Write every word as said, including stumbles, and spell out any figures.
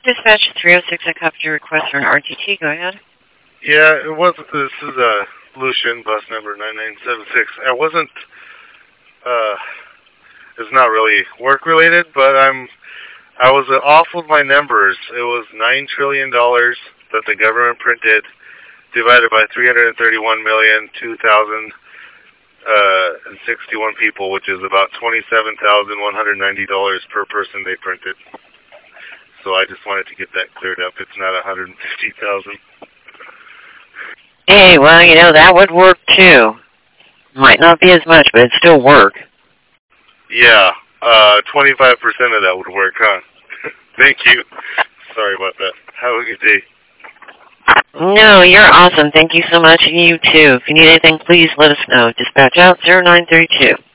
Dispatch three oh six, I copied your request for an R T T. Go ahead. Yeah, it wasn't. This is uh, Lucian, bus number nine nine seven six. I wasn't, uh, it's not really work-related, but I'm, I was uh, off with my numbers. It was nine trillion dollars that the government printed, divided by three hundred thirty-one million, two thousand sixty-one people, which is about twenty-seven thousand one hundred ninety dollars per person they printed. So I just wanted to get that cleared up. It's not one hundred fifty thousand. Hey, well, you know, that would work too. Might not be as much, but it'd still work. Yeah, uh, twenty-five percent of that would work, huh? Thank you. Sorry about that. Have a good day. No, you're awesome. Thank you so much. You too. If you need anything, please let us know. Dispatch out zero nine three two.